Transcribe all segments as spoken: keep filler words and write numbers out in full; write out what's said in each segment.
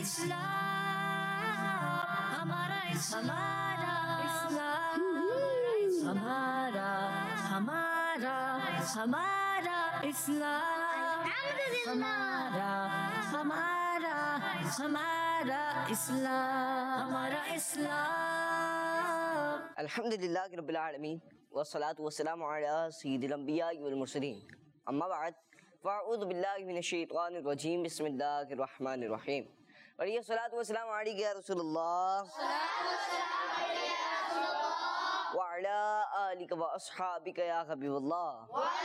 اسلام ہمارا ہمارا اسلام ہمارا ہمارا ہمارا اسلام ہمارا ہمارا ہمارا اسلام ہمارا اسلام. الحمدللہ رب العالمین والصلاة والسلام علی سید الانبیاء والمرسلین. اما بعد فاعوذ باللہ من الشیطان الرجیم. بسم اللہ الرحمن الرحیم. اور یہ صلاۃ والسلام علیک یا رسول اللہ وعلی آلک و اصحابک یا حبیب اللہ.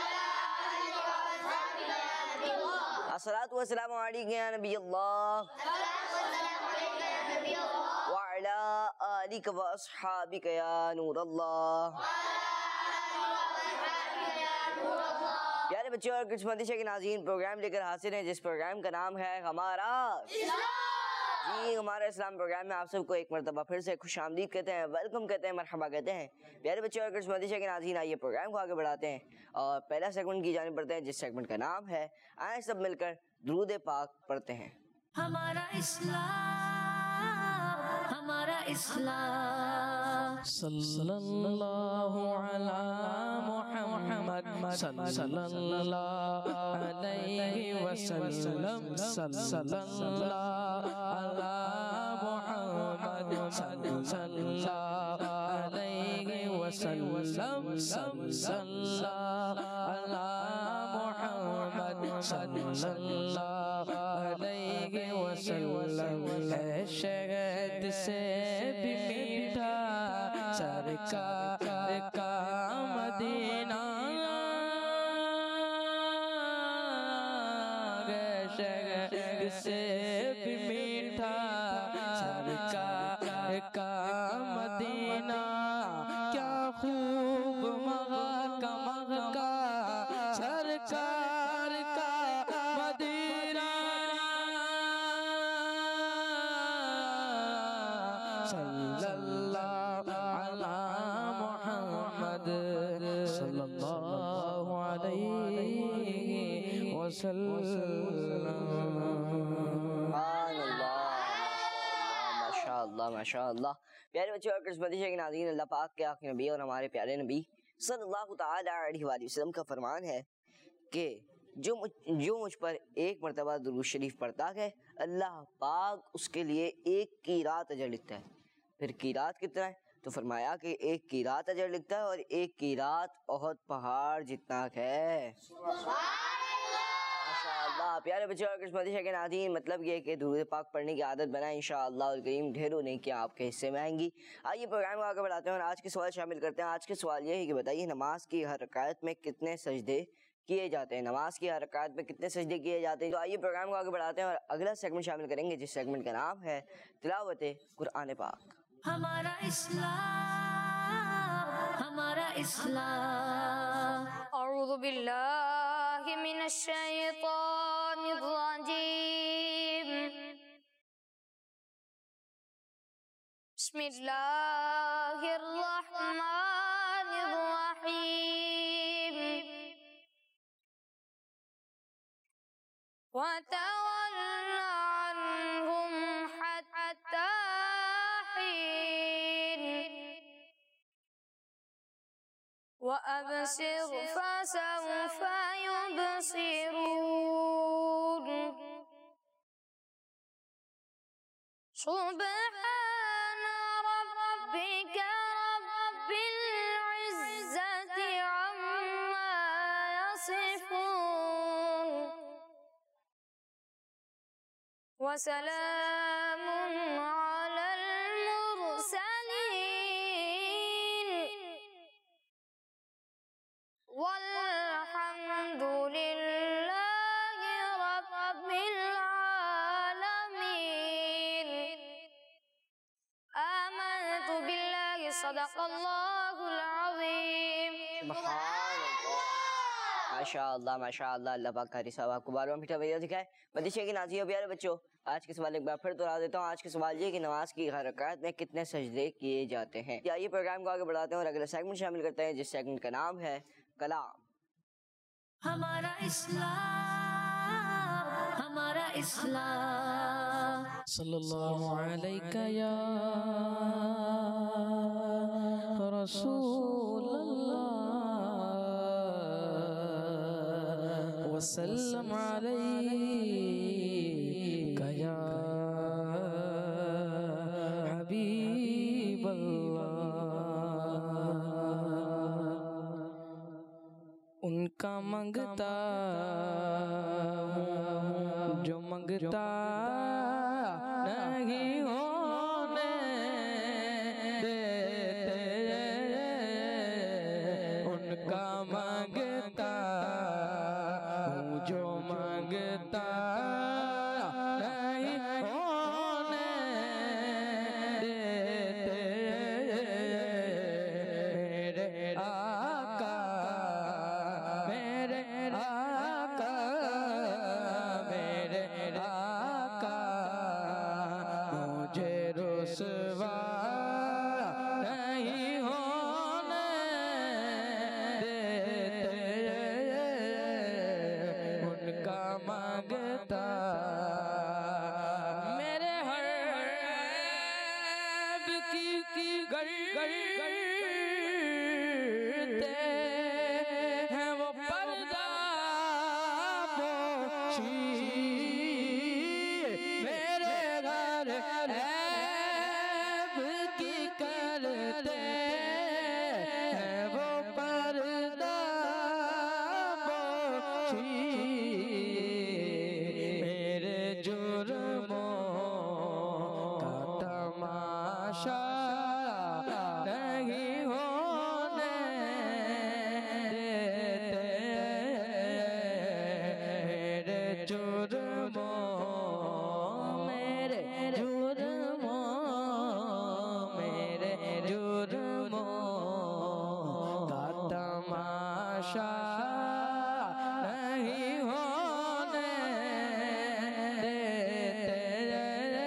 الصلاۃ والسلام علیک یا نبی اللہ وعلی آلک و اصحابک یا نور اللہ. پیارے بچوں اور قسمتی کے ناظرین، پروگرام لے کر حاضر ہیں جس پروگرام کا نام ہے ہمارا جی ہمارا اسلام. پروگرام میں آپ سب کو ایک مرتبہ پھر سے خوش آمدید کہتے ہیں، ویلکم کہتے ہیں، مرحبا کہتے ہیں. پیارے بچوں اور قسمتی کے ناظرین، آئیے پروگرام کو آگے بڑھاتے ہیں اور پہلا سیگمنٹ کی جانب بڑھتے ہیں جس سیگمنٹ کا نام ہے آئیں سب مل کر درود پاک پڑھتے ہیں. ہمارا اسلام ہمارا اسلام. صلی اللہ علی محمد صلی اللہ علیہ وسلم. صلی اللہ علی محمد صلی اللہ علیہ وسلم. صلی اللہ علی محمد صلی اللہ علیہ وسلم. ہے شہد سے بھی میٹھا سرکار کا مدینہ، ہے شہد سے بھی میٹھا سرکار کا مدینہ. کیا خوب مغا مغا سرکار کا مدینہ. صلی اللہ علی محمد صلی اللہ علیہ وسلم. ماشاء اللہ ماشاء اللہ. پیارے بچوں اور قسمتی کے ناظرین، اللہ پاک کے آخری نبی اور ہمارے پیارے نبی صلی اللہ تعالی علیہ وآلہ وسلم کا فرمان ہے کہ جو مجھ, جو مجھ پر ایک مرتبہ درود شریف پڑھتا ہے اللہ پاک اس کے لیے ایک کی رات اجر لکھتا ہے. پھر کی رات کتنا ہے؟ تو فرمایا کہ ایک کی رات اجر لکھتا ہے اور ایک کی رات احد پہاڑ جتنا ہے. ماشاءاللہ. پیارے بچوں اور قسمتی کے ناظرین، مطلب یہ کہ درود پاک پڑھنے کی عادت بنائیں، انشاءاللہ الکریم ڈھیروں نہیں کیا آپ کے حصے میں آئیں گی. آئیے پروگرام کو آگے بڑھاتے ہیں اور آج کے سوال شامل کرتے ہیں. آج کے سوال یہ ہے کہ بتائیے نماز کی ہر رکعت میں کتنے سجدے کیے جاتے ہیں؟ نماز کی ہر رکعت میں کتنے سجدے کیے جاتے ہیں؟ تو آئیے پروگرام کو آگے بڑھاتے ہیں اور اگلا سیگمنٹ شامل کریں گے جس سیگمنٹ کا نام ہے تلاوت قرآن پاک. ہمارا اسلام ہمارا اسلام. اعوذ باللہ من الشیطان الرجیم. بسم اللہ الرحمن الرحیم. وَتَوَلَّ عَنْهُمْ حَتَّى حِينٍ وَأَبْصِرْ فَسَوْفَ يُبْصِرُونَ. سبحان ربك رب العزة عما يصفون وسلام على المرسلين والحمد لله رب العالمين. آمنت بالله صدق الله العظيم. سبحان اللہ. ماشاء اللہ ماشاء اللہ. اللہ پاک قاری صاحب آپ کو بار بار میٹھا ویڈیو دکھائے. مدیشے کی ناظرین پیارے بچوں، آج کے سوال ایک بار پھر دوہرا دیتا ہوں. آج کے سوال یہ کہ نماز کی ہر رکعت میں کتنے سجدے کیے جاتے ہیں؟ آئیے پروگرام کو آگے بڑھاتے ہیں اور اگلا سیگمنٹ شامل کرتے ہیں جس سیگمنٹ کا نام ہے کلام. ہمارا اسلام ہمارا اسلام. صلی اللہ علیہ یا رسول اللہ وسلم علیک یا حبیب اللہ ان کا منگتا ہوں جو منگتا نہیں ہونے دیتے ان کا منگتا ہوں جو منگتا نہیں ہونے دیتے میرے آقا میرے آقا میرے آقا مجھے رسوا نہیں ہونے دیتے ان کا مانگتا میرے ہر عیب کی گرتے ہیں وہ پردہ پوشی میرے گھر عیب کی کرتے ہیں وہ پردہ پوشی میرے جرموں کا تماشا نہیں ہونے دیتے میرے جرموں میرے جرموں میرے جرموں کا تماشا نہیں ہونے دیتے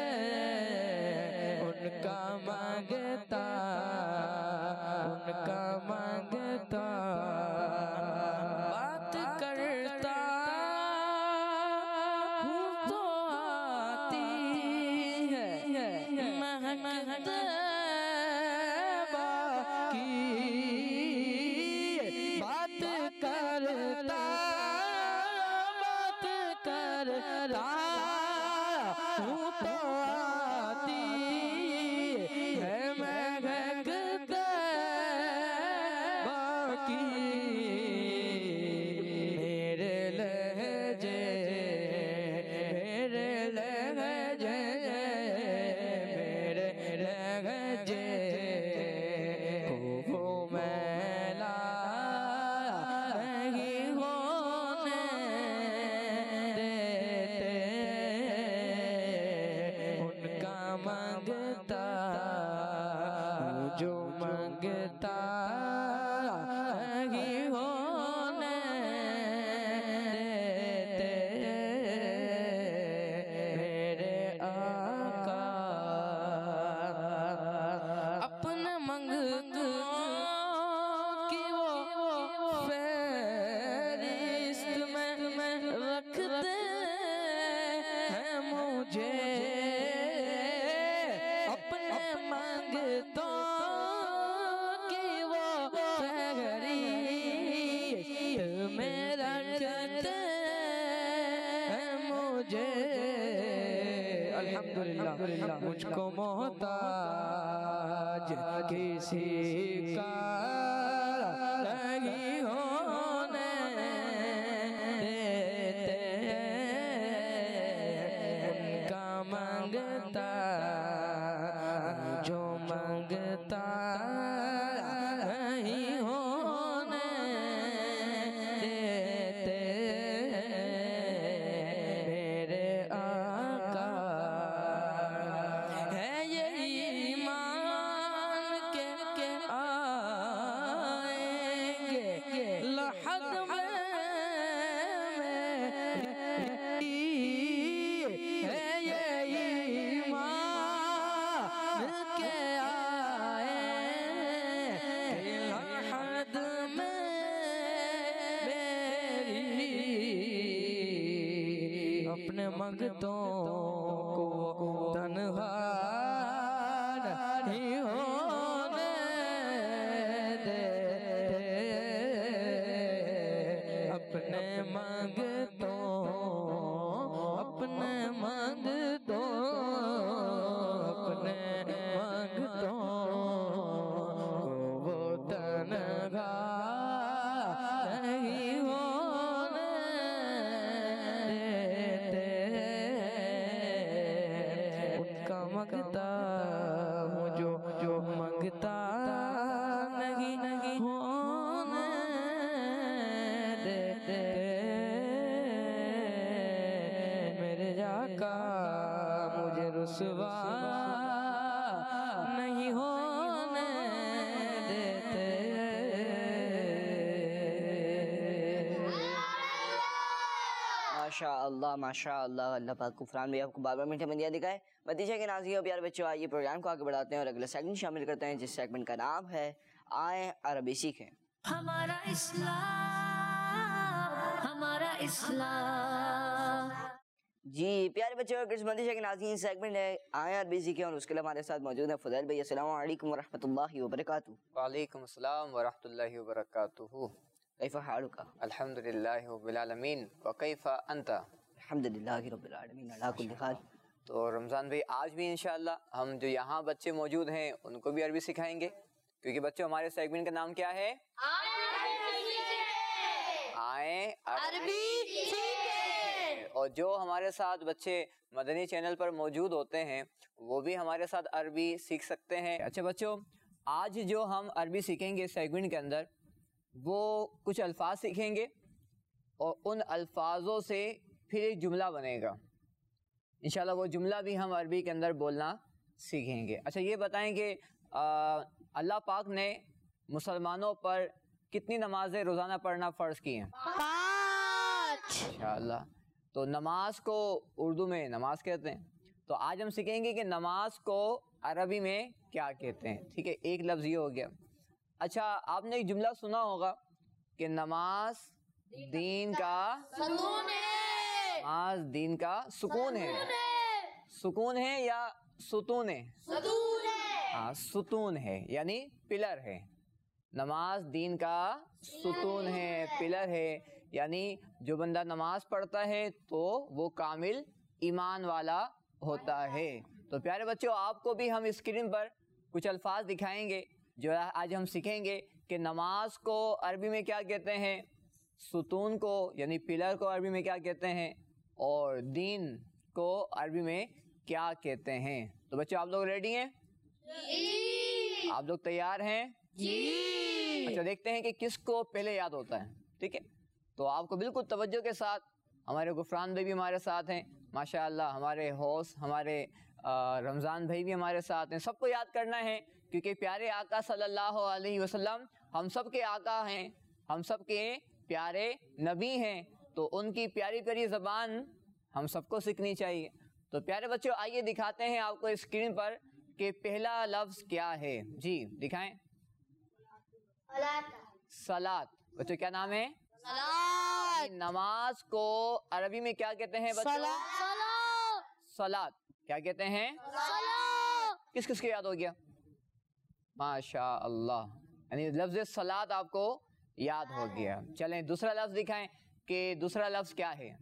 ان کا مانگتا ان کا مانگتا بات کرتا ہوں تو آتی ہے مہک طیبہ کی بات کرتا بات کرتا ہوں تو آتی ہے مہک طیبہ کی میرے لہجے میرے لہجے میرے لہجے کو میلا نہیں ہونے دیتے ان کا منگتا جو منگتا نہیں ہونے دیتے میرے آقا اپنے منگتوں کی وہ فہرست میں رکھتے ہیں مجھے اپنے منگتوں کی وہ فہرست میں رکھتے ہیں مجھے الحمدللہ مجھ کو محتاج کسی کا نہیں ہونے دیتے ان کا منگتا جو منگتا نہیں ہونے دیتے میرے آقا ہے یہ ایمان کے آئیں گے لحد میں ہے یہ ایمان کے آئیں گے لحد میں میری اپنے منگتوں کو मंगता हूँ जो जो मंगता नहीं नहीं होने देते मेरे आका मुझे रुसवा नहीं होने देते। माशा अल्लाह माशा अल्लाह। अल्लाह पाक कुफरान भी आपको बार बार मीठे बंदियाँ दिखाए। भतीजे के नाज़ियों प्यारे बच्चों, आइए प्रोग्राम को आगे बढ़ाते हैं और अगला सेगमेंट शामिल करते हैं, जिस सेगमेंट का नाम है आए अरबी सीखें। हमारा इस्लाम, हमारा इस्लाम। जी प्यारे बच्चों, किस्मती के नाज़रीन, सेगमेंट है आए अरबी सीखें और उसके लिए हमारे साथ मौजूद है फुदैल भाई। अस्सलामु अलैकुम वरहमतुल्लाहि वबरकातुहू। वालेकुम अस्सलाम वरहमतुल्लाहि वबरकातुहू। कैफ़ा हालुका? अल्हम्दुलिल्लाहि रब्बिल आलमीन व कैफ़ा अंता? अल्हम्दुलिल्लाहि रब्बिल आलमीन अला कुल्ली हाल। तो रमज़ान भाई, आज भी इंशाअल्लाह हम जो यहाँ बच्चे मौजूद हैं उनको भी अरबी सिखाएंगे, क्योंकि बच्चों हमारे सेगमेंट का नाम क्या है? आए अरबी सीखें। और जो हमारे साथ बच्चे मदनी चैनल पर मौजूद होते हैं वो भी हमारे साथ अरबी सीख सकते हैं। अच्छा बच्चों, आज जो हम अरबी सीखेंगे सेगमेंट के अंदर, वो कुछ अल्फाज सीखेंगे और उन अल्फाजों से फिर एक जुमला बनेगा। इंशाल्लाह वो जुमला भी हम अरबी के अंदर बोलना सीखेंगे। अच्छा ये बताएं कि अल्लाह पाक ने मुसलमानों पर कितनी नमाजें रोज़ाना पढ़ना फ़र्ज़ की हैं? पाँच। इंशाल्लाह। तो नमाज को उर्दू में नमाज कहते हैं, तो आज हम सीखेंगे कि नमाज को अरबी में क्या कहते हैं। ठीक है, एक लफ्ज़ ये हो गया। अच्छा, आपने एक जुमला सुना होगा कि नमाज दीन का सुकून है। नमाज दीन का सुकून है। सुकून है या सुतून है? सुकून है। हाँ, सुतून है यानी पिलर है। नमाज दीन का सुतून है, पिलर है, यानी जो बंदा नमाज पढ़ता है तो वो कामिल ईमान वाला होता है। तो प्यारे बच्चों, आपको भी हम स्क्रीन पर कुछ अल्फाज दिखाएंगे जो आज हम सीखेंगे कि नमाज को अरबी में क्या कहते हैं, सुतून को यानी पिलर को अरबी में क्या कहते हैं, और दीन को अरबी में क्या कहते हैं। तो बच्चों, आप लोग रेडी हैं? जी। आप लोग तैयार हैं? जी। अच्छा, देखते हैं कि किसको पहले याद होता है। ठीक है, तो आपको बिल्कुल तवज्जो के साथ, हमारे गुफरान भाई भी हमारे साथ हैं माशाअल्लाह, हमारे होस्ट हमारे रमज़ान भाई भी हमारे साथ हैं। सबको याद करना है क्योंकि प्यारे आका सल्लल्लाहु अलैहि वसल्लम हम सब के आका हैं, हम सब के प्यारे नबी हैं, तो उनकी प्यारी प्यारी ज़बान हम सबको सीखनी चाहिए। तो प्यारे बच्चों, आइए दिखाते हैं आपको स्क्रीन पर कि पहला लफ्ज़ क्या है। जी दिखाएं। सलात। बच्चों क्या नाम है? सलात। नमाज को अरबी में क्या कहते हैं बच्चों? सलात। सलात। क्या कहते हैं? सलात। किस किस को याद हो गया? माशा अल्लाह, यानी लफ्ज़ सलात आपको याद हो गया। चलें दूसरा लफ्ज़ दिखाएं कि दूसरा लफ्ज़ क्या है?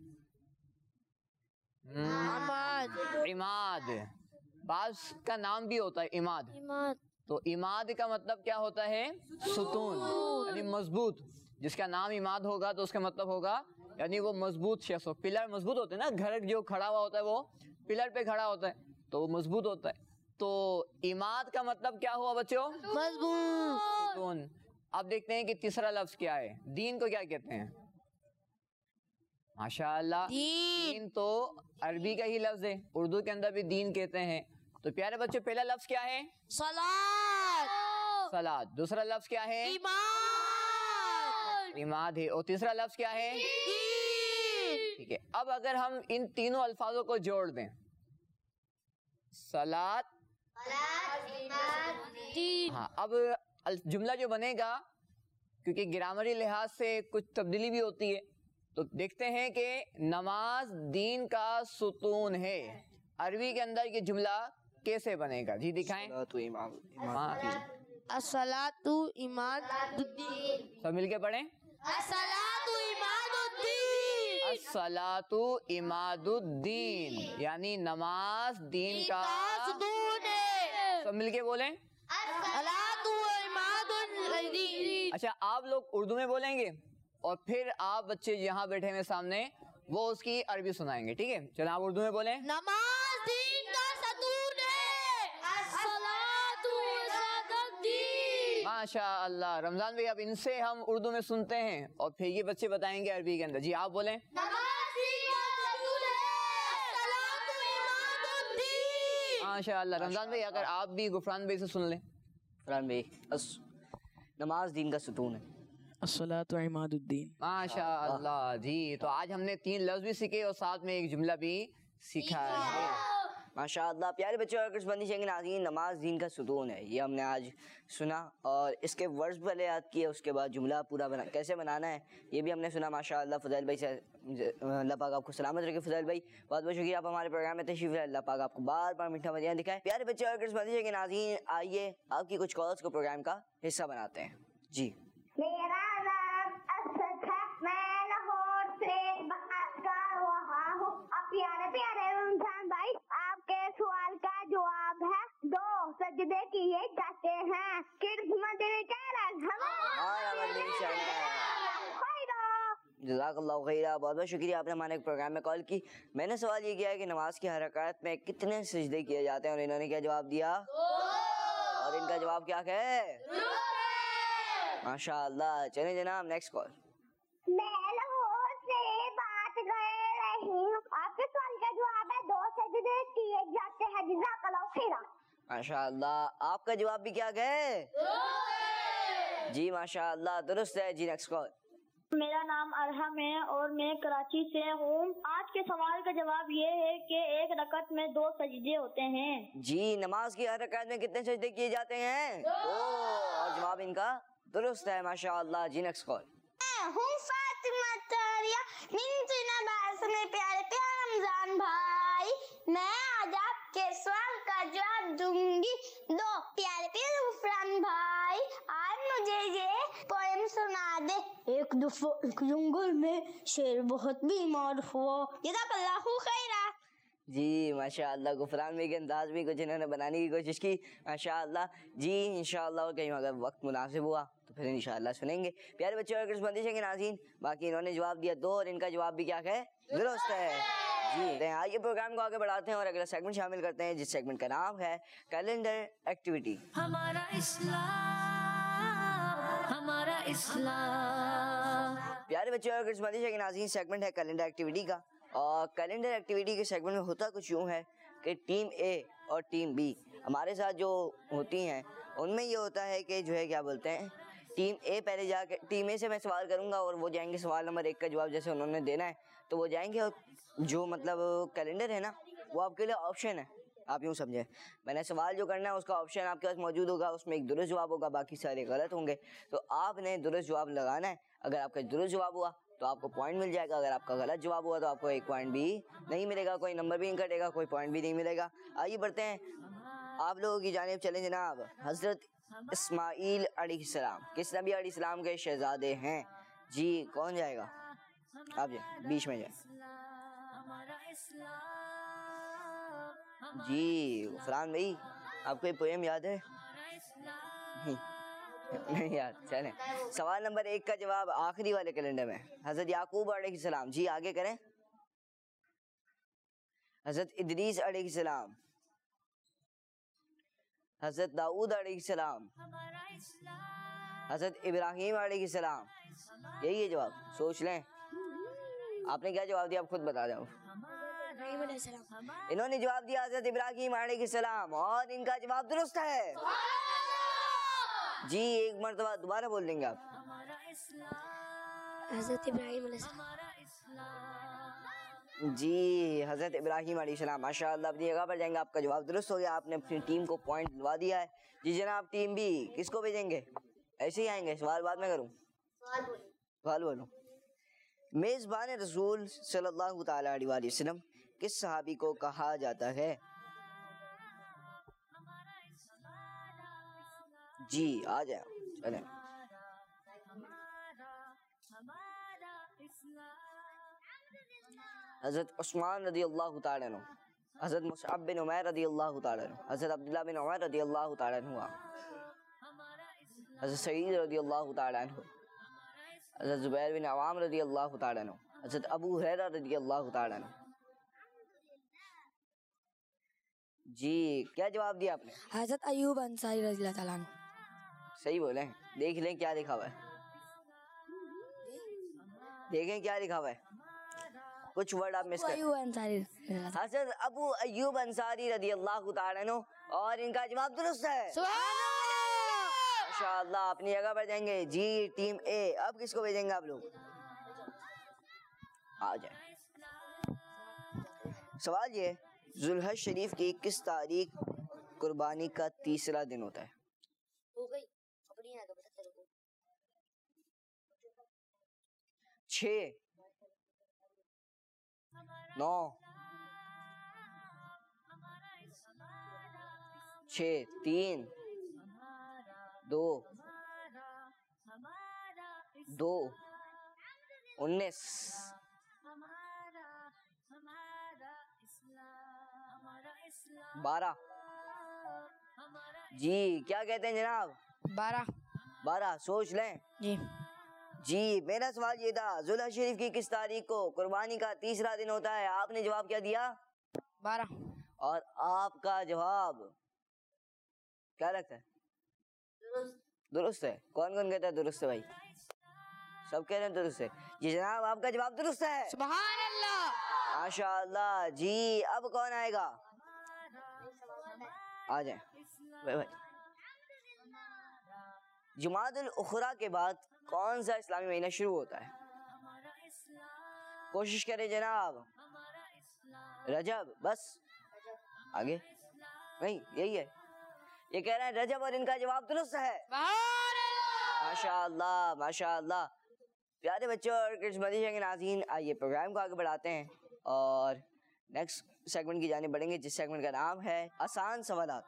इमाद। इमाद। बास का नाम भी होता है इमाद। इमाद। तो इमाद का मतलब क्या होता है? सुतून, यानी मजबूत। जिसका नाम इमाद होगा तो उसका मतलब होगा यानी वो मजबूत शख्स हो। पिलर मजबूत होते हैं ना, घर जो खड़ा हुआ होता है वो पिलर पे खड़ा होता है तो वो मजबूत होता है। तो इमाद का मतलब क्या हुआ बच्चों? मजबूत। सुतून। अब देखते हैं कि तीसरा लफ्ज़ क्या है। दीन को क्या कहते हैं? माशाअल्लाह, दीन। दीन तो अरबी का ही लफ्ज़ है, उर्दू के अंदर भी दीन कहते हैं। तो प्यारे बच्चों, पहला लफ्ज़ क्या है? सलात। सलात। दूसरा लफ्ज़ क्या है? इमाद। इमाद है। और तीसरा लफ्ज़ क्या है? दीन। ठीक है, अब अगर हम इन तीनों अल्फाजों को जोड़ दें, सलात, दीन। हाँ, अब अल- जुमला जो बनेगा, क्योंकि ग्रामरी लिहाज से कुछ तब्दीली भी होती है, तो देखते हैं कि नमाज दीन का सुतून है, अरबी के अंदर ये जुमला कैसे बनेगा। जी दिखाएं। तो इमाम हाँ, अस्सलातु इमादुद्दीन। सब मिलके पढ़ें। अस्सलातु इमादुद्दीन। अस्सलातु इमादुद्दीन, यानी नमाज दीन का सुकून है। सब मिलके बोलें। अस्सलातु इमादुद्दीन। अच्छा, आप लोग उर्दू में बोलेंगे और फिर आप बच्चे यहाँ बैठे हुए सामने वो उसकी अरबी सुनाएंगे। ठीक है, चलो आप उर्दू में बोलें। नमाज दीन का सतून है। माशा अल्लाह। रमजान भाई अब इनसे हम उर्दू में सुनते हैं और फिर ये बच्चे बताएंगे अरबी के अंदर। जी आप बोलें। माशा अल्लाह। रमजान भाई अगर आप भी गुफरान भाई से सुन लें। फरहान भाई, अस नमाज दीन का सुतून है। अस्सलातु इमादुद्दीन। माशा अल्लाह जी। तो आज हमने तीन लफ्ज भी सीखे और साथ में एक जुमला भी सीखा है। माशा अल्लाह। प्यारे बच्चों, अगर बंदिश है कि नाज़रीन, नमाज दीन का सुतून है, ये हमने आज सुना और इसके वर्ड्स पहले याद किए, उसके बाद जुमला पूरा बना कैसे बनाना है ये भी हमने सुना। माशा अल्लाह। फज़ैल भाई से अल्लाह पाक आपको सलामत रखे। फज़ैल भाई बहुत बहुत शुक्रिया, आप हमारे प्रोग्राम में तशरीफ़ लाए। अल्लाह पाक आपको बार बार मीठा मदियाँ दिखाए। प्यारे बच्चों, अगर बंदिश है कि नाज़रीन, आइए आपकी कुछ कॉल्स को प्रोग्राम का हिस्सा बनाते हैं। जी मेरा नाम असद है, मैं लाहौर से बात कर रहा हूँ। अब प्यारे प्यारे रमजान भाई, आपके सवाल का जवाब है दो सजदे किए जाते हैं। किस्मत जज़ाकल्लाहु खैरा। बहुत बहुत शुक्रिया, आपने हमारे प्रोग्राम में कॉल की। मैंने सवाल ये किया है कि नमाज की हर रकात में कितने सजदे किए जाते हैं और इन्होंने क्या जवाब दिया और इनका जवाब क्या है? माशा अल्लाह। चलें जनाब, नेक्स्ट कॉल। मैं लाहौर से बात कर रही हूँ। आपके सवाल का जवाब है दो सजदे किए जाते हैं। जज़ाकल्लाहु खैरा। माशा अल्लाह। आपका जवाब भी क्या है? जी माशा अल्लाह, दुरुस्त है। जी नेक्स्ट कॉल। मेरा नाम अरहम है और मैं कराची से हूँ। आज के सवाल का जवाब ये है कि एक रकत में दो सजदे होते हैं। जी, नमाज की हर रकात में कितने सजदे किए जाते हैं? दो। और जवाब इनका दुरुस्त है। माशा अल्लाह। जी नेक्स्ट कॉल। हूँ फातिमा तारिया बिन्ते नवाज में। प्यारे प्यारे रमजान भाई, मैं आज आपके सवाल का जवाब दूंगी दो। प्यारे प्यारे गुफरान भाई, आज मुझे ये पोएम सुना दे। एक दफा एक जंगल में शेर बहुत बीमार हुआ। जज़ाकल्लाहु खैरा। जी माशा अल्लाह। गुफरान में के अंदाज भी कुछ इन्होंने बनाने की कोशिश की। माशा अल्लाह। जी इंशाअल्लाह कहीं अगर वक्त मुनासिब हुआ तो फिर इंशाअल्लाह सुनेंगे। प्यारे बच्चों, अगर बंदिश है कि नाज़रीन, बाकी इन्होंने जवाब दिया दो और इनका जवाब भी क्या है? दुरुस्त है। जी आइए प्रोग्राम को आगे बढ़ाते हैं और अगला सेगमेंट शामिल करते हैं, जिस सेगमेंट का नाम है कैलेंडर एक्टिविटी। हमारा इस्लाम, हमारा इस्लाम। प्यारे बच्चों, अगर बंदिश है कि नाज़रीन, सेगमेंट है कैलेंडर एक्टिविटी का और कैलेंडर एक्टिविटी के सेगमेंट में होता कुछ यूँ है कि टीम ए और टीम बी हमारे साथ जो होती हैं उनमें ये होता है कि जो है क्या बोलते हैं, टीम ए पहले जाके टीम ए से मैं सवाल करूंगा और वो जाएंगे सवाल नंबर एक का जवाब जैसे उन्होंने देना है तो वो जाएंगे और जो मतलब कैलेंडर है ना वो आपके लिए ऑप्शन है। आप यूँ समझें, मैंने सवाल जो करना है उसका ऑप्शन आपके पास मौजूद होगा, उसमें एक दुरुस्त जवाब होगा, बाकी सारे गलत होंगे। तो आपने दुरुस्त जवाब लगाना है। अगर आपका दुरुस्त जवाब हुआ तो आपको पॉइंट मिल जाएगा, अगर आपका गलत जवाब हुआ तो आपको एक पॉइंट भी नहीं मिलेगा, कोई नंबर भी नहीं कटेगा, कोई पॉइंट भी नहीं मिलेगा। आइए बढ़ते हैं आप लोगों की जानिब। चलें जनाब। हज़रत इस्माईल अलैहिस्सलाम किस नबी अलैहिस्सलाम के शहजादे हैं? जी कौन जाएगा? आप जाए, बीच में जाए। जी गुफरान भाई, आपको ये पोएम याद है? नहीं यार। चलें, सवाल नंबर एक का जवाब आखिरी वाले कैलेंडर में हजरत याकूब अलैहिस्सलाम। जी आगे करें। हजरत इदरीस अलैहिस्सलाम, हजरत दाऊद अलैहिस्सलाम, हजरत इब्राहीम अलैहिस्सलाम। यही है जवाब, सोच लें। आपने क्या जवाब दिया आप खुद बता दो। इन्होंने जवाब दिया हजरत इब्राहीम अलैहिस्सलाम और इनका जवाब दुरुस्त है। जी एक मरतबा दोबारा बोल देंगे आप। हज़रत इब्राहीम अलैहिस्सलाम। जी हजरत इब्राहीम अलैहिस्सलाम। माशाअल्लाह, अपनी जगह पर जाएंगे। आपका जवाब दुरुस्त हो गया, आपने अपनी टीम को पॉइंट दिलवा दिया है। जी जनाब, टीम बी किसको भेजेंगे? ऐसे ही आएंगे, सवाल बाद में करूँ? सवाल बोलूँ। मेज़बान रसूल सल्लल्लाहु ताला अलैहि वसल्लम किस सहाबी को कहा जाता है? जी आ जाए। चलें। हज़रत उस्मान रज़ी अल्लाह तआला अन्हु, हज़रत मुसअब बिन उमैर रज़ी अल्लाह तआला अन्हु, हज़रत अब्दुल्लाह बिन उमर रज़ी अल्लाह तआला अन्हु, हज़रत सईद रज़ी अल्लाह तआला अन्हु, हज़रत ज़ुबैर बिन अवाम रज़ी अल्लाह तआला अन्हु, हज़रत अबू हुरैरा रज़ी अल्लाह तआला अन्हु। जी क्या जवाब दिया आपने? हज़रत अय्यूब अंसारी रज़ी अल्लाह ताला अन्हु। صحیح بولیں, دیکھ لیں کیا لکھا ہوا ہے, دیکھیں کیا لکھا ہوا ہے, کچھ ورڈ آپ مس کریں. حضرت ابو ایوب انصاری رضی اللہ تعالیٰ عنہ, اور ان کا جواب درست ہے. ماشاءاللہ, اپنی جگہ پر جائیں گے. جی ٹیم اے, اب کس کو بھیجیں گے آپ لوگ؟ آ جائیں. سوال یہ, ذوالحج شریف کی کس تاریخ قربانی کا تیسرا دن ہوتا ہے؟ چھ, نو, چھ, تین, دو, دو, انیس, بارہ. جی کیا کہتے ہیں جناب؟ بارہ. بارہ, سوچ لیں. جی جی میرا سوال یہ تھا, ذوالحج شریف کی کس تاریخ کو قربانی کا تیسرا دن ہوتا ہے؟ آپ نے جواب کیا دیا؟ بارہ. اور آپ کا جواب کیا لگتا ہے؟ درست ہے. کون کون کہتا ہے درست ہے بھائی؟ سب کہہ رہے ہیں درست ہے. جی جناب آپ کا جواب درست ہے. سبحان اللہ. ماشاء اللہ. جی اب کون آئے گا؟ آ جائیں بھائی بھائی. جمادی الاخری کے بعد کون سا اسلامی مہینہ شروع ہوتا ہے؟ کوشش کریں جناب. رجب. بس آگے نہیں, یہی ہے. یہ کہہ رہے ہیں رجب, اور ان کا جواب درست ہے. ماشاء اللہ ماشاء اللہ. پیارے بچوں اور کڈس مدرسہ کے ناظرین, آئیے پروگرام کو آگے بڑھاتے ہیں اور نیکسٹ سیگمنٹ کی جانب بڑھیں گے, جس سیگمنٹ کا نام ہے آسان سوالات.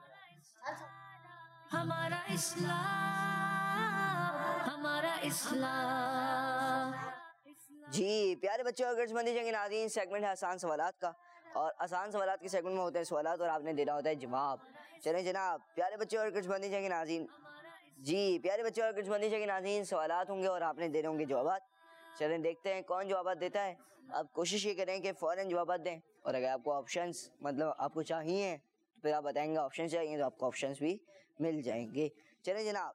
ہمارا اسلام, ہمارا اسلام. جی پیارے بچوں اور کڈس مدرسہ کے ناظرین, سیگمنٹ ہے آسان سوالات کا, اور آسان سوالات کے سیگمنٹ میں ہوتے ہیں سوالات اور آپ نے دینا ہوتا ہے جواب. چلیں جناب پیارے بچوں اور کڈس مدرسہ کے ناظرین, جی پیارے بچوں اور کڈس مدرسہ کے ناظرین, سوالات ہوں گے اور آپ نے دینے ہوں گے جوابات. چلیں دیکھتے ہیں کون جوابات دیتا ہے. اب کوشش یہ کریں کہ فوراً جوابات دیں, اور اگر آپ کو آپشنس مطلب آپ کو چاہیے تو پھر آپ بتائیں گے آپشن چاہیے تو آپ کو آپشنس بھی مل جائیں گے. چلیں جناب,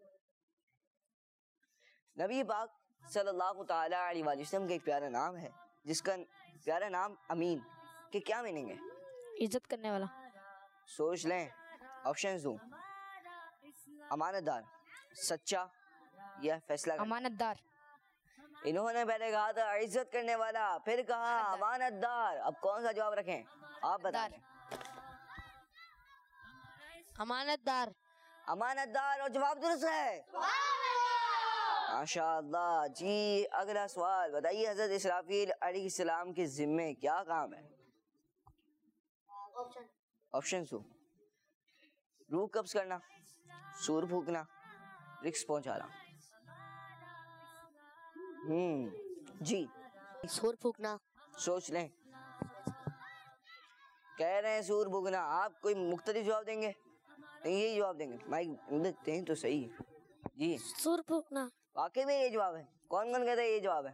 نبی پاک صلی اللہ تعالیٰ علیہ وآلہ وسلم کا ایک پیارا نام ہے جس کا پیارا نام امین کہ کیا میننگ ہے؟ عزت کرنے والا. سوچ لیں, آپشنز دوں. امانت دار, سچا, یا فیصلہ کرنا. امانت دار. انہوں نے پہلے کہا تھا عزت کرنے والا, پھر کہا امانت دار. اب کون سا جواب رکھیں آپ بتائیں. امانت دار. امانت دار, اور جواب درست ہے. ماشاء اللہ. جی اگلا سوال بتائیے, حضرت اسرافیل علیہ السلام کے ذمے کیا کام ہے؟ آپشن دو. روح قبض کرنا, سور پھونکنا, رزق پہنچانا. ہم جی سور پھونکنا. سوچ لیں. کہہ رہے ہیں سور پھونکنا, آپ کوئی مختلف جواب دیں گے؟ نہیں یہی جواب دیں گے. مائک دیتے ہیں تو صحیح. جی سور پھونکنا. واقعی میں یہ جواب ہے؟ کون کون کہتا ہے یہ جواب ہے؟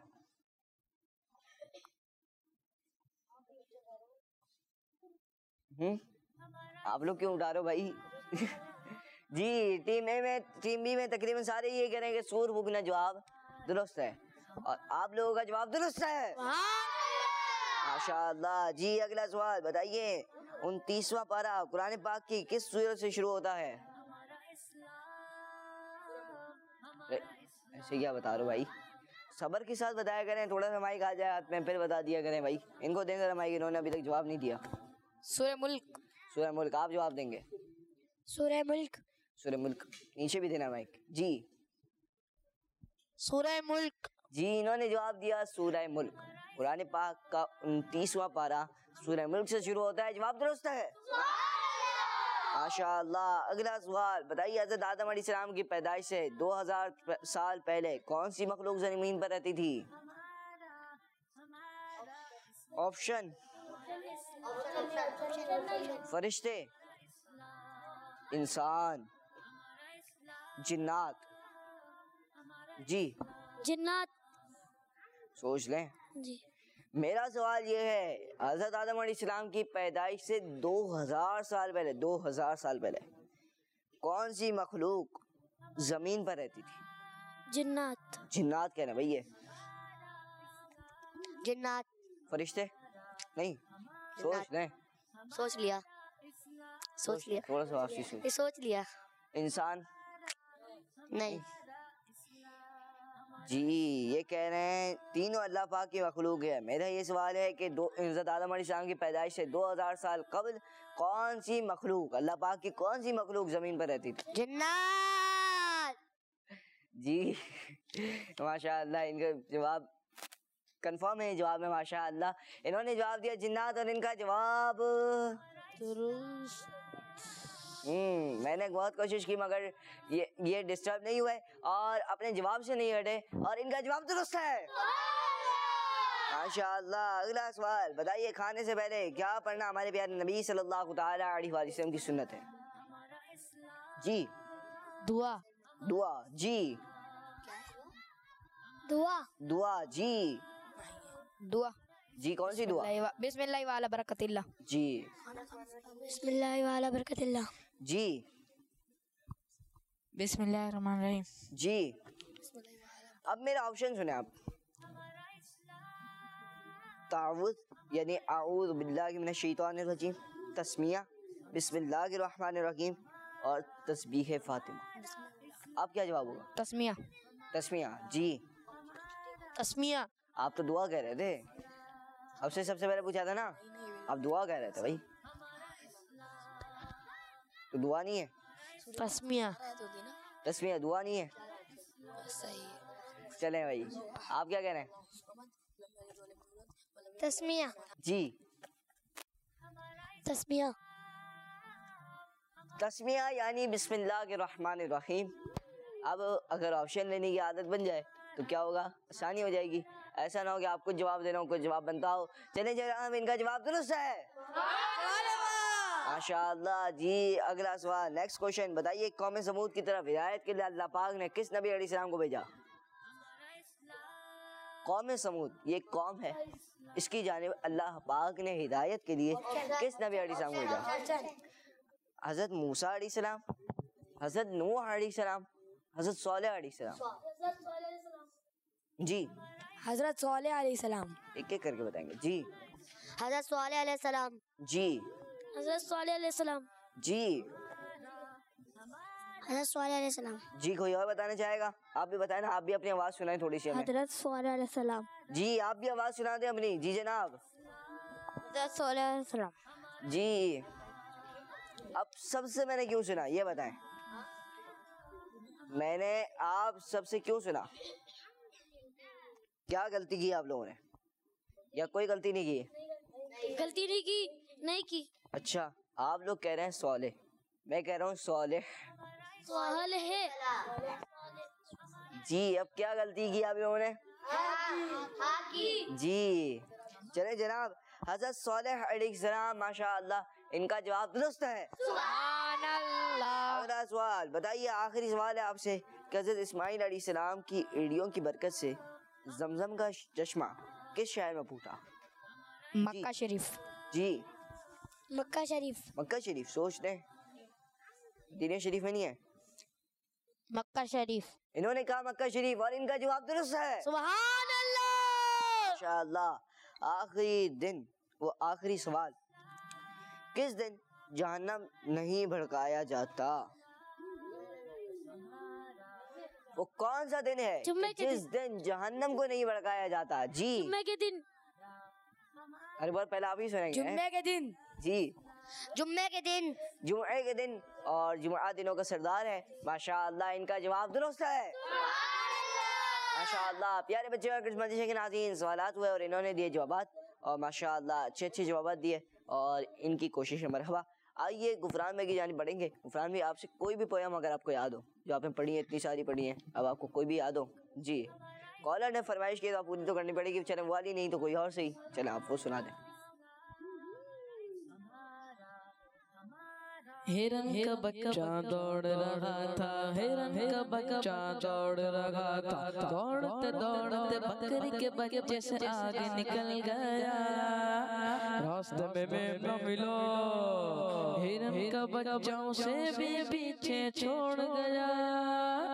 ہم آپ لوگ کیوں اٹھا رہے ہو بھائی؟ جی ٹیم اے میں ٹیم بی میں تقریباً سارے یہ کہہ رہے ہیں کہ سور پھونکنا جواب درست ہے, اور آپ لوگوں کا جواب درست ہے. ماشاء اللہ. جی اگلا سوال بتائیے, انتیسواں پارہ قرآن پاک کی کس سورت سے شروع ہوتا ہے؟ ایسے کیا بتا رہے ہو بھائی؟ صبر کے ساتھ بتایا کریں, تھوڑا سا مائک آ جائے ہاتھ میں پھر بتا دیا کریں بھائی. ان کو دیں ذرا مائک, انہوں نے ابھی تک جواب نہیں دیا. سورہ ملک. سورہ ملک. آپ جواب دیں گے؟ سورہ ملک. سورہ ملک. نیچے بھی دینا مائک. جی سورہ ملک. جی انہوں نے جواب دیا سورہ ملک. قرآن پاک کا انتیسواں پارہ سورہ ملک سے شروع ہوتا ہے. جواب درست ہے. ماشاء اللہ. اگلا سوال بتائیے, حضرت آدم علیہ السلام کی پیدائش سے دو ہزار سال پہلے کون سی مخلوق زمین پر رہتی تھی؟ آپشن: فرشتے, انسان, جنات. جی جنات. سوچ لیں. جی میرا سوال یہ ہے, حضرت آدم علیہ السلام کی پیدائش سے دو ہزار سال پہلے دو ہزار سال پہلے کون سی مخلوق زمین پر رہتی تھی؟ جنات جنات کہنا بھائی، یہ جنات فرشتے نہیں، سوچ لیں، سوچ لیا سوچ لیا تھوڑا سا واپسی سوچ. یہ سوچ لیا انسان نہیں جی یہ کہہ رہے ہیں تینوں اللہ پاک کی مخلوق ہے. میرا یہ سوال ہے کہ دو حضرت آدم علیہ السلام کی پیدائش سے دو ہزار سال قبل کون سی مخلوق، اللہ پاک کی کون سی مخلوق زمین پر رہتی تھی؟ جنات جی ماشاء اللہ ان کا جواب کنفرم ہے، جواب میں ماشاء اللہ انہوں نے جواب دیا جنات، اور ان کا جواب درست. ہوں میں نے بہت کوشش کی مگر یہ یہ ڈسٹرب نہیں ہوئے اور اپنے جواب سے نہیں ہٹے، اور ان کا جواب درست ہے ماشاء اللہ. اگلا سوال بتائیے، کھانے سے پہلے کیا پڑھنا ہمارے پیارے نبی صلی اللہ تعالیٰ علیہ وآلہ وسلم کی سنت ہے؟ جی دعا دعا. جی دعا دعا. جی دعا جی کون سی دعا؟ بسم اللہ وعلی برکت اللہ. جی بسم اللہ وعلی برکت اللہ. جی بسم اللہ الرحمن الرحیم. جی اب میرا آپشن سنیں آپ. تعوذ یعنی اعوذ باللہ من الشیطان الرجیم، تسمیہ بسم اللہ الرحمن الرحیم، اور تسبیح فاطمہ. آپ کیا جواب ہوگا؟ تسمیہ تسمیہ. جی تسمیہ آپ تو دعا کہہ رہے تھے، اب سے سب سے پہلے پوچھا تھا نا، آپ دعا کہہ رہے تھے بھائی، تو دعا نہیں ہے. تسمیہ تسمیہ دعا نہیں ہے. چلیں بھائی آپ کیا کہہ رہے ہیں؟ تسمیہ جی تسمیہ تسمیہ یعنی بسم اللہ الرحمن الرحیم. اب اگر آپشن لینے کی عادت بن جائے تو کیا ہوگا، آسانی ہو جائے گی. ایسا نہ ہو کہ آپ کچھ جواب دینا ہو کچھ جواب بنتا ہو. چلیں جناب ان کا جواب درست ہے ماشاء اللہ. جی اگلا سوال، نیکسٹ کوشچن بتائیے، قوم سمود کی طرف ہدایت کے لیے اللہ پاک نے کس نبی علیہ السلام کو بھیجا؟ قوم سمود یہ ایک قوم ہے، اس کی جانب اللہ پاک نے ہدایت کے لیے کس نبی علیہ السلام کو بھیجا؟ حضرت موسیٰ علیہ السلام، حضرت نوح علیہ السلام، حضرت صالح علیہ السلام. جی حضرت صالح علیہ السلام. ایک ایک کر کے بتائیں گے. جی حضرت صالح علیہ السلام. جی حضرت صالح علیہ السلام. جی حضرت صالح علیہ السلام. جی کوئی اور بتانا چاہے گا؟ آپ بھی بتائیں نا، آپ بھی اپنی آواز سنائیں تھوڑی سی ہمیں. حضرت صالح علیہ السلام. جی آپ بھی آواز سنا دیں اپنی. جی جناب. حضرت صالح علیہ السلام. جی اب سب سے میں نے کیوں سنا یہ بتائیں، میں نے آپ سب سے کیوں سنا؟ کیا غلطی کی آپ لوگوں نے یا کوئی غلطی نہیں کی؟ غلطی نہیں کی نہیں کی اچھا آپ لوگ کہہ رہے ہیں صالح، میں کہہ رہا ہوں صالح. صالح ہے. جی اب کیا غلطی کی آپ لوگوں نے؟ جی چلے جناب، حضرت صالح علیہ السلام ماشاء اللہ ان کا جواب درست ہے. سبحان اللہ. اگلا سوال بتائیے، آخری سوال ہے آپ سے، کہ حضرت اسماعیل علیہ السلام کی ایڑیوں کی برکت سے زمزم کا چشمہ کس شہر میں پھوٹا؟ مکہ شریف. جی مکہ شریف. مکہ شریف. سوچ لیں، مدینہ شریف میں نہیں ہے. مکہ شریف. انہوں نے کہا مکہ شریف اور ان کا جواب درست ہے. سبحان اللہ. ماشاء اللہ. آخری دن، وہ آخری سوال، کس دن جہنم نہیں بھڑکایا جاتا؟ وہ کون سا دن ہے جمعے کے جس دن جہنم کو نہیں بھڑکایا جاتا؟ جی جمعے کے دن. ارے بار پہلے آپ ہی سنیں گے. جمعے کے دن. جی جمعے کے دن. جمعے کے دن، اور جمعہ دنوں کا سردار ہے ماشاء اللہ. ان کا جواب درست ہے ماشاء اللہ. پیارے بچے اور کرسمس کے ناظرین، سوالات ہوئے اور انہوں نے دیے جوابات، اور ماشاء اللہ اچھے اچھے جوابات دیے، اور ان کی کوشش ہے مرحبا. آئیے غفران میں کی جانب بڑھیں گے. غفران میں آپ سے کوئی بھی پویم اگر آپ کو یاد ہو جو آپ نے پڑھی ہے، اتنی ساری پڑھی ہیں، اب آپ کو کوئی بھی یاد ہو. جی کالر نے فرمائش کی تو آپ پوری تو کرنی پڑے گی، چلیں والی نہیں تو کوئی اور صحیح، چلیں آپ وہ سنا دیں. ہرن کا بچہ دوڑ رہا تھا، ہرن کا بچہ دوڑ رہا تھا، دوڑتے دوڑتے بکری کے بچے سے آگے نکل گیا، راستے میں میں نہ ملو، ہرن کا بچوں سے بھی پیچھے چھوڑ گیا.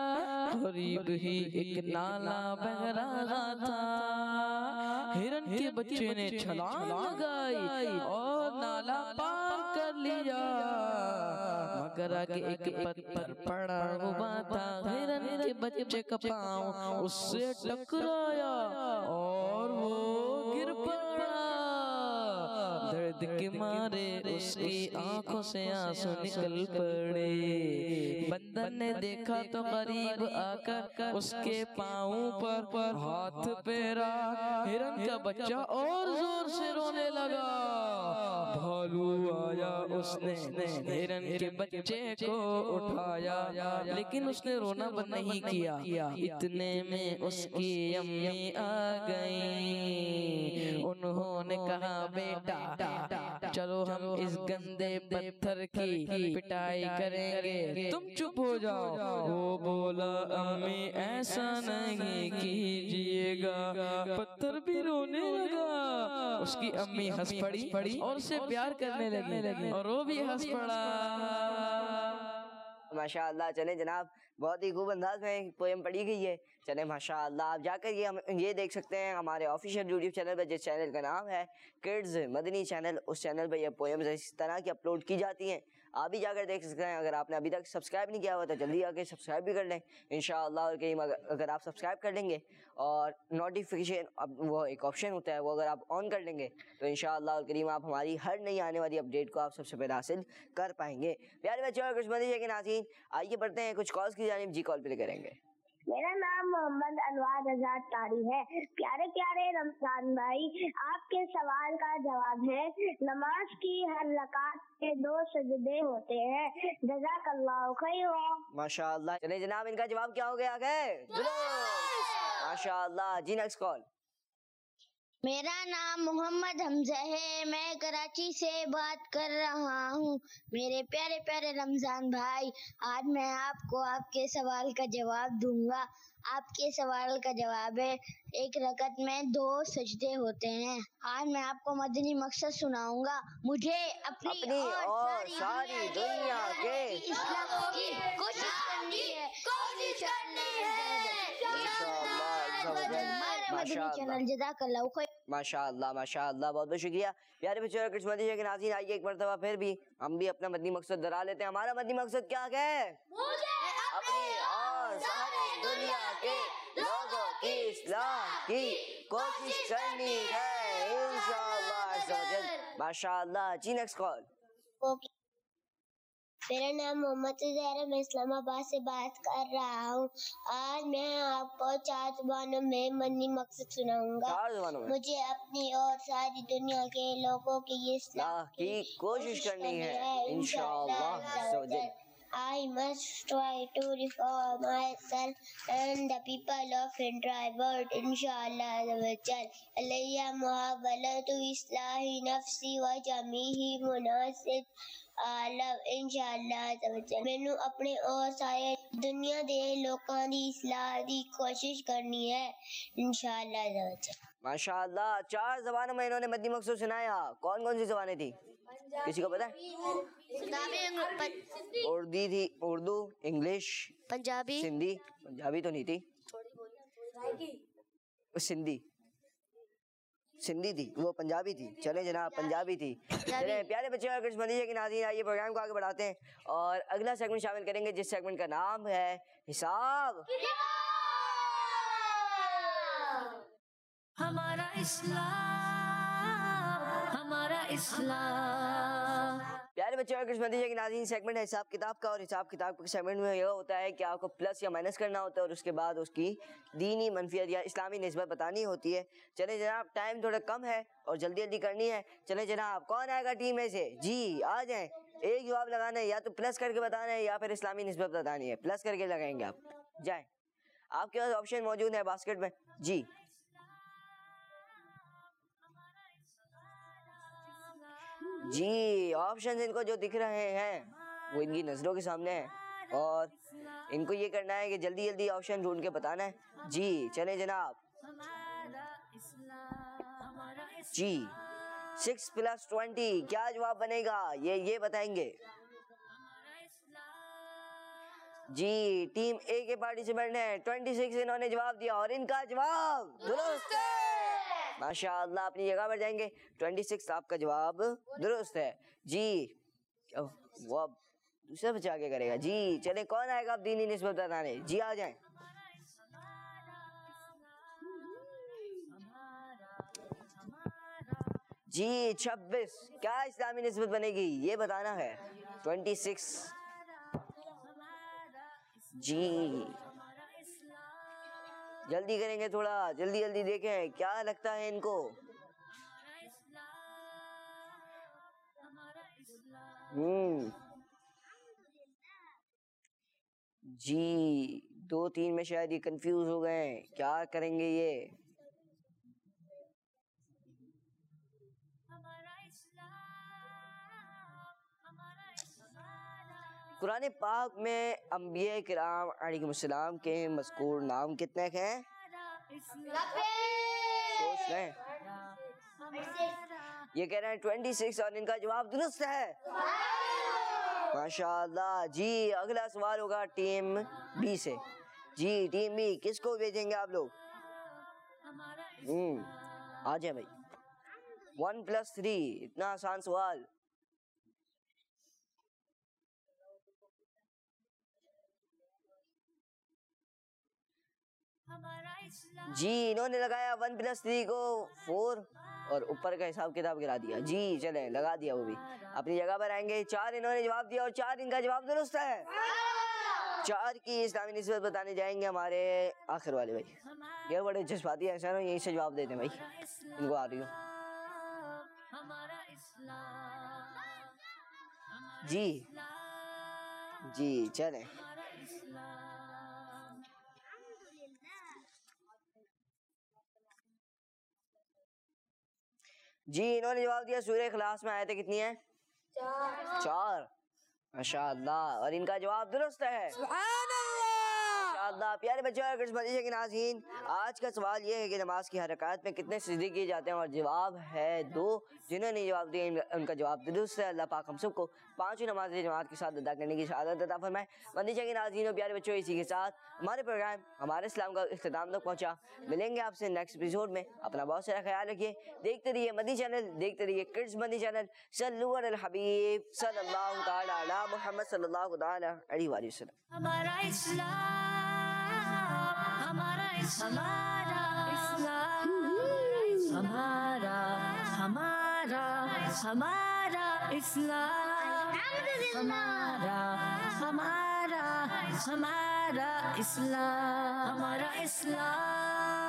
قریب ہی ایک نالا بہ رہا تھا، ہرن کے بچے نے چھلانگ لگائی اور نالا پار کر لیا، مگر آگے ایک پتھر پڑا ہوا تھا، ہرن کے بچے کا پاؤں اس سے ٹکرایا اور وہ گر پڑا، درد کے مارے اس کی آنکھوں سے آنسو نکل پڑے، بندر نے دیکھا تو قریب آ کر اس کے پاؤں پر ہاتھ پھیرا، ہرن کا بچہ اور زور سے رونے لگا، بھالو آیا، اس نے ہرن کے بچے کو اٹھایا، لیکن اس نے رونا بند نہیں کیا، اتنے میں اس کی امی آ گئیں، انہوں نے کہا بیٹا چلو ہم اس گندے پتھر کی پٹائی کریں گے، تم چپ ہو جاؤ، وہ بولا امی ایسا نہیں کیجئے گا، پتھر بھی رونے لگا، اس کی امی ہنس پڑی اور اسے پیار کرنے لگی اور وہ بھی ہنس پڑا۔ ماشاءاللہ، چلیں جناب بہت ہی خوب انداز میں پویم پڑھی گئی ہے، چلیں ماشاءاللہ آپ جا کر یہ ہم یہ دیکھ سکتے ہیں ہمارے آفیشیل یوٹیوب چینل پہ، جس چینل کا نام ہے کڈز مدنی چینل، اس چینل پہ یہ پویمز اس طرح کی اپلوڈ کی جاتی ہیں، آپ بھی جا کر دیکھ سکتے ہیں، اگر آپ نے ابھی تک سبسکرائب نہیں کیا ہوا تو جلدی آ کے سبسکرائب بھی کر لیں انشاءاللہ الکریم، اگر آپ سبسکرائب کر لیں گے اور نوٹیفیکیشن اب وہ ایک آپشن ہوتا ہے وہ اگر آپ آن کر لیں گے تو انشاءاللہ الکریم آپ ہماری ہر نئی آنے والی اپڈیٹ کو آپ سب سے پہلے حاصل کر پائیں گے۔ پیارے بچوں اور کچھ مدنی کے ناظرین، آئیے پڑھتے ہیں کچھ کالز کی جانب، جی کال پلے کریں گے۔ میرا نام محمد انوار رضا طاری ہے۔ پیارے پیارے رمضان بھائی، آپ کے سوال کا جواب ہے نماز کی ہر رکعت کے دو سجدے ہوتے ہیں۔ جزاک اللہ خیر۔ ماشاءاللہ، چلیں جناب ان کا جواب کیا ہو گیا آگے؟ ماشاءاللہ، جی نیکسٹ کال۔ میرا نام محمد حمزہ ہے، میں کراچی سے بات کر رہا ہوں۔ میرے پیارے پیارے رمضان بھائی، آج میں آپ کو آپ کے سوال کا جواب دوں گا۔ آپ کے سوال کا جواب ہے ایک رکعت میں دو سجدے ہوتے ہیں۔ آج میں آپ کو مدنی مقصد سناؤں گا۔ مجھے اپنی, اپنی اور ساری دنیا کے اصلاح کی کوشش کرنی ہے کوشش کرنی ہے چینل۔ جزاک اللہ خیر۔ ماشاءاللہ ماشاءاللہ، بہت بہت شکریہ پیارے بچوں اور کچھ مدنی کے ناظرین، آئیے ایک مرتبہ پھر بھی ہم بھی اپنا مدنی مقصد دہرا لیتے ہیں۔ ہمارا مدنی مقصد کیا ہے؟ اپنی اور ساری دنیا کے لوگوں کی اصلاح کی کوشش کرنی ہے انشاءاللہ عز و جل۔ ماشاءاللہ، جی نیکسٹ کال۔ میرا نام محمد زہرا، میں اسلام آباد سے بات کر رہا ہوں۔ آج میں آپ کو چار زبانوں میں مدنی مقصد سناؤں گا۔ چار زبانوں میں مجھے اپنی اور ساری دنیا کے لوگوں کی اصلاح کی کوشش کرنی ہے انشاءاللہ عز و جل۔ I must try to reform myself and the people of entire world inshallah azawajal. Alayya muhawalatu islahi nafsi wa jamihi munasib alam inshallah azawajal. مینوں اپنے اور سارے دنیا دے لوکاں دی اصلاح دی کوشش کرنی ہے انشاءاللہ azawajal۔ ماشاءاللہ، چار زبانوں میں انہوں نے مدنی مقصد سنایا۔ کون کون سی زبانیں تھی؟ کسی کو پتا ہے؟ اردو تھی، اردو، انگلش، پنجابی، سندھی۔ پنجابی تو نہیں تھی، سندھی سندھی تھی، وہ پنجابی تھی۔ چلیں جناب، پنجابی تھی۔ چلیں پیارے بچے اور کچھ مدنی کے ناظرین، آئیے پروگرام کو آگے بڑھاتے ہیں اور اگلا سیگمنٹ شامل کریں گے، جس سیگمنٹ کا نام ہے حساب۔ ہمارا اسلام، ہمارا اسلام۔ پیارے بچے اور کچھ مدنی کے ناظرین، سیگمنٹ ہے حساب کتاب کا، اور حساب کتاب کے سیگمنٹ میں یہ ہوتا ہے کہ آپ کو پلس یا مائنس کرنا ہوتا ہے اور اس کے بعد اس کی دینی منفیت یا اسلامی نسبت بتانی ہوتی ہے۔ چلیں جناب، ٹائم تھوڑا کم ہے اور جلدی جلدی کرنی ہے۔ چلیں جناب، کون آئے گا ٹیم میں سے؟ جی آ جائیں، ایک جواب لگانا ہے، یا تو پلس کر کے بتانا ہے یا پھر اسلامی نسبت بتانی ہے۔ پلس کر کے لگائیں گے آپ، جائیں، آپ کے پاس آپشن موجود ہے باسکٹ میں۔ جی جی آپشنز ان کو جو دکھ رہے ہیں وہ ان کی نظروں کے سامنے ہیں اور ان کو یہ کرنا ہے کہ جلدی جلدی آپشن ڈھونڈ کے بتانا ہے۔ جی چلیں جناب، جی سکس پلس ٹوینٹی کیا جواب بنے گا، یہ یہ بتائیں گے۔ جی ٹیم اے کے پارٹیسپینٹ ہیں ٹوینٹی سکس انہوں نے جواب دیا اور ان کا جواب درست ہے. ماشاء اللہ اپنی جگہ پر جائیں گے. ٹوینٹی سکس آپ کا جواب درست ہے. جی وہ اب دوسرا بچہ آگے کرے گا. جی چلیں کون آئے گا اب دینی نسبت بتانے؟ جی آ جائیں. جی چھبیس کیا اسلامی نسبت بنے گی یہ بتانا ہے. ٹوینٹی سکس جی جلدی کریں گے تھوڑا جلدی جلدی دیکھیں کیا لگتا ہے ان کو. ہوں جی دو تین میں شاید یہ کنفیوز ہو گئے ہیں کیا کریں گے یہ. قرآن پاک میں انبیاء کرام علیہ السلام کے مذکور نام کتنے ہیں؟ سوچ لیں. یہ کہہ رہے ہیں ٹوینٹی سکس اور ان کا جواب درست ہے. ماشاء اللہ. جی اگلا سوال ہوگا ٹیم بی سے. جی ٹیم بی کس کو بھیجیں گے آپ لوگ؟ ہوں آ جائیں بھائی. ون پلس تھری اتنا آسان سوال. جی انہوں نے لگایا ون پلس تھری کو فور اور اوپر کا حساب کتاب گرا دیا. جی چلیں لگا دیا وہ بھی اپنی جگہ پر آئیں گے. چار انہوں نے جواب دیا اور چار ان کا جواب درست ہے. چار کی اسلامی نسبت بتانے جائیں گے ہمارے آخر والے بھائی. یہ بڑے جذباتی ہیں سر یہیں سے جواب دیتے ہیں بھائی. ان کو آ رہی ہوں. جی جی چلیں. جی انہوں نے جواب دیا سورہ اخلاص میں آیتیں کتنی ہیں؟ چار. ماشاء اللہ اور ان کا جواب درست ہے. ماشاء اللہ. پیارے بچوں اور کے ناظرین آج کا سوال یہ ہے کہ نماز کی حرکات میں کتنے سجدے کیے جاتے ہیں اور جواب ہے دو. جنہوں نے جواب دیا ان کا جواب درست ہے. اللہ پاک ہم سب کو پانچوں نماز جماعت کے ساتھ ادا کرنے کی شہادت عطا فرمائے. مدنی کے ناظرین اور پیارے بچوں اسی کے ساتھ ہمارے پروگرام ہمارے اسلام کا اختتام تک پہنچا. ملیں گے آپ سے نیکسٹ ایپیسوڈ میں. اپنا بہت سارا خیال رکھیے. دیکھتے رہیے مدنی چینل دیکھتے رہیے کڈز مدنی چینل. صلو علی الحبیب صلی اللہ تعالی علی محمد صلی اللہ تعالی علیہ وآلہ وسلم. ہمارا اسلام ہمارا اسلام ہمارا ہمارا ہمارا اسلام ہمارا ہمارا ہمارا اسلام ہمارا اسلام